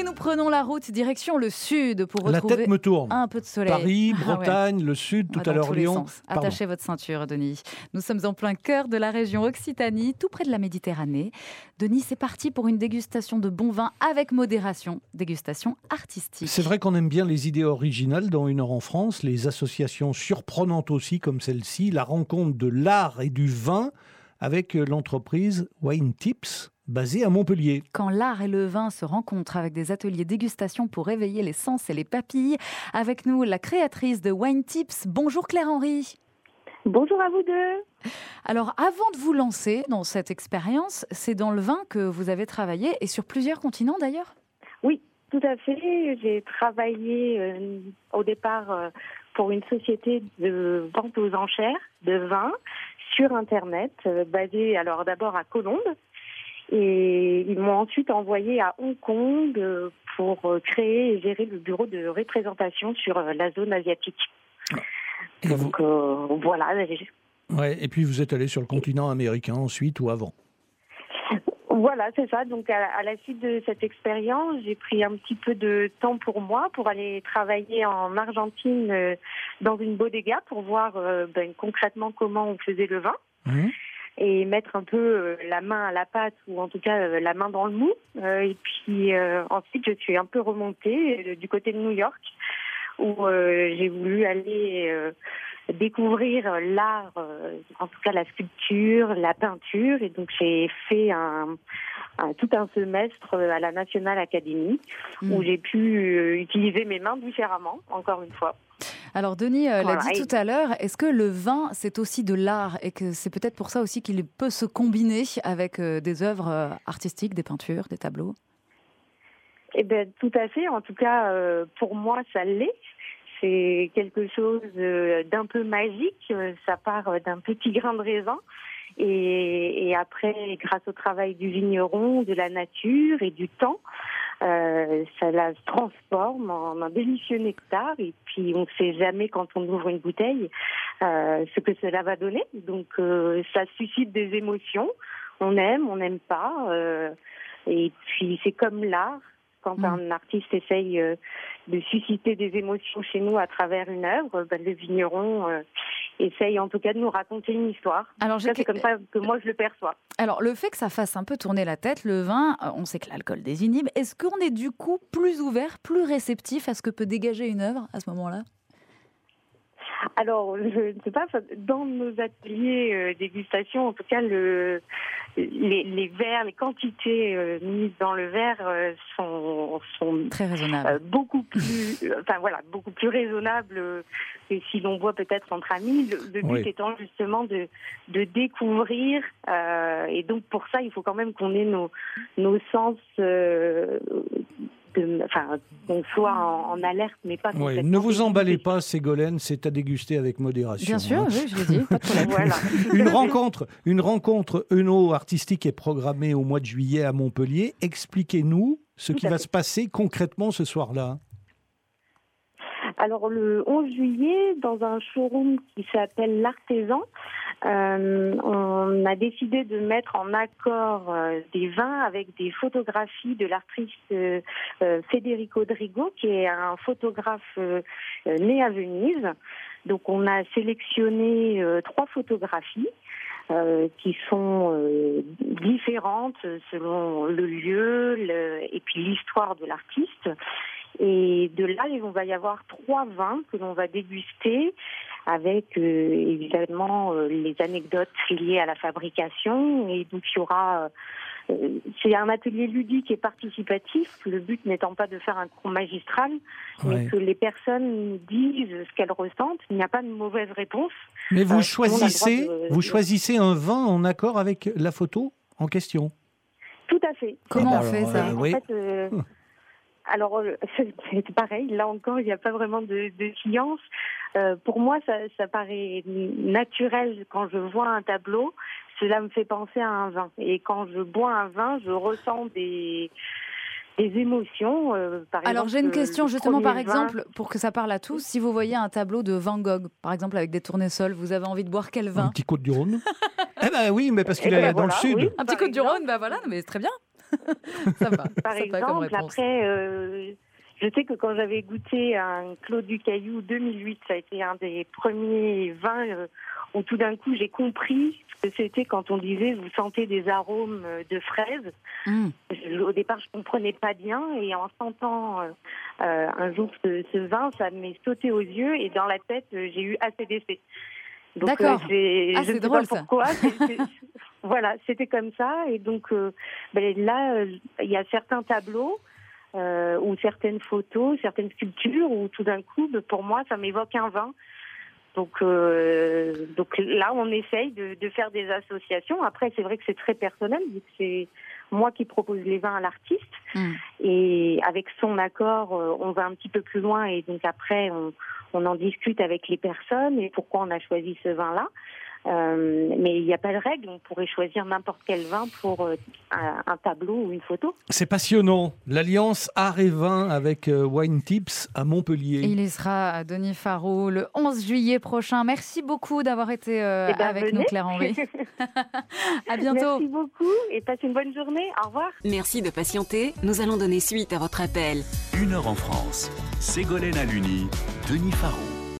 Et nous prenons la route direction le sud pour La retrouver tête me tourne. un peu de soleil. Paris, Bretagne, le sud, tout à l'heure Lyon. Attachez votre ceinture, Denis. Nous sommes en plein cœur de la région Occitanie, tout près de la Méditerranée. Denis, c'est parti pour une dégustation de bon vin avec modération, dégustation artistique. C'est vrai qu'on aime bien les idées originales dans Une heure en France, les associations surprenantes aussi comme celle-ci, la rencontre de l'art et du vin avec l'entreprise Wine Tips, basée à Montpellier. Quand l'art et le vin se rencontrent avec des ateliers dégustation pour réveiller les sens et les papilles, avec nous la créatrice de Wine Tips. Bonjour Claire-Henri. Bonjour à vous deux. Alors, avant de vous lancer dans cette expérience, c'est dans le vin que vous avez travaillé et sur plusieurs continents d'ailleurs ? Oui, tout à fait. J'ai travaillé au départ pour une société de vente aux enchères de vin sur Internet, basée alors d'abord à Colombes. Et ils m'ont ensuite envoyé à Hong Kong pour créer et gérer le bureau de représentation sur la zone asiatique. Et donc voilà. Ouais, et puis vous êtes allé sur le continent américain ensuite ou avant ? Voilà, c'est ça. Donc à la suite de cette expérience, j'ai pris un petit peu de temps pour moi pour aller travailler en Argentine dans une bodega pour voir concrètement comment on faisait le vin. Et mettre un peu la main à la pâte ou en tout cas la main dans le mou. Et puis ensuite, je suis un peu remontée du côté de New York où j'ai voulu aller découvrir l'art, en tout cas la sculpture, la peinture. Et donc j'ai fait tout un semestre à la National Academy où j'ai pu utiliser mes mains différemment, encore une fois. Alors Denis l'a dit tout à l'heure, est-ce que le vin c'est aussi de l'art et que c'est peut-être pour ça aussi qu'il peut se combiner avec des œuvres artistiques, des peintures, des tableaux ? Eh bien tout à fait, en tout cas pour moi ça l'est. C'est quelque chose d'un peu magique, ça part d'un petit grain de raisin. Et après, grâce au travail du vigneron, de la nature et du temps, ça la transforme en un délicieux nectar. Et puis, on ne sait jamais quand on ouvre une bouteille ce que cela va donner. Donc, ça suscite des émotions. On aime, on n'aime pas. Et puis, c'est comme l'art. Quand un artiste essaye de susciter des émotions chez nous à travers une œuvre, le vigneron essaye en tout cas de nous raconter une histoire. Alors, c'est comme ça que moi je le perçois. Alors le fait que ça fasse un peu tourner la tête, le vin, on sait que l'alcool désinhibe. Est-ce qu'on est du coup plus ouvert, plus réceptif à ce que peut dégager une œuvre à ce moment-là ? Alors, je ne sais pas, dans nos ateliers dégustation, en tout cas, les verres, les quantités mises dans le verre sont très raisonnables. Beaucoup plus raisonnables que si l'on boit peut-être entre amis. Le but étant justement de découvrir, et donc pour ça, il faut quand même qu'on ait nos sens. Qu'on soit en alerte, mais pas complètement. Ne vous emballez pas, Ségolène, c'est à déguster avec modération. Bien sûr, oui, je l'ai dit, pas de problème. Voilà. Une rencontre œno-artistique est programmée au mois de juillet à Montpellier. Expliquez-nous ce qui va se passer concrètement ce soir-là. Alors, le 11 juillet, dans un showroom qui s'appelle L'Artisan, on a décidé de mettre en accord des vins avec des photographies de l'artiste Federico Drigo, qui est un photographe né à Venise. Donc, on a sélectionné 3 photographies qui sont différentes selon le lieu et puis l'histoire de l'artiste. Et de là, il va y avoir 3 vins que l'on va déguster avec évidemment les anecdotes liées à la fabrication. Et donc il y aura, c'est un atelier ludique et participatif, le but n'étant pas de faire un cours magistral, mais que les personnes nous disent ce qu'elles ressentent. Il n'y a pas de mauvaise réponse. Mais vous choisissez un vin en accord avec la photo en question ? Tout à fait. Comment on fait ça ? En fait, alors, c'est pareil, là encore, il n'y a pas vraiment de science. Pour moi, ça paraît naturel quand je vois un tableau. Cela me fait penser à un vin. Et quand je bois un vin, je ressens des émotions. Alors, j'ai une question, justement, par exemple, pour que ça parle à tous. Si vous voyez un tableau de Van Gogh, par exemple, avec des tournesols, vous avez envie de boire quel vin ? Un petit Côte-du-Rhône. Eh ben oui, mais parce qu'il est dans le sud. Oui, un petit Côte-du-Rhône, ben voilà, mais c'est très bien. Ça va. Par exemple, après, je sais que quand j'avais goûté un Clos du Caillou 2008, ça a été un des premiers vins où tout d'un coup j'ai compris ce que c'était quand on disait vous sentez des arômes de fraises. Au départ, je comprenais pas bien et en sentant un jour ce vin, ça m'est sauté aux yeux et dans la tête, j'ai eu ACDC. Donc, d'accord. Je c'est ne sais drôle, pas pourquoi. Voilà, c'était comme ça. Et donc là, il y a certains tableaux ou certaines photos, certaines sculptures où tout d'un coup, pour moi, ça m'évoque un vin. Donc là, on essaye de faire des associations. Après, c'est vrai que c'est très personnel, vu que c'est moi qui propose les vins à l'artiste. Et avec son accord, on va un petit peu plus loin. Et donc après, on en discute avec les personnes et pourquoi on a choisi ce vin-là. Mais il n'y a pas de règle, on pourrait choisir n'importe quel vin pour un tableau ou une photo. C'est passionnant, l'alliance art et vin avec Wine Tips à Montpellier. Il y sera à Denis Farou le 11 juillet prochain. Merci beaucoup d'avoir été avec nous, Claire-Henri. À bientôt. Merci beaucoup et passez une bonne journée. Au revoir. Merci de patienter, nous allons donner suite à votre appel. 1 heure en France. Ségolène Aluni, Denis Farou.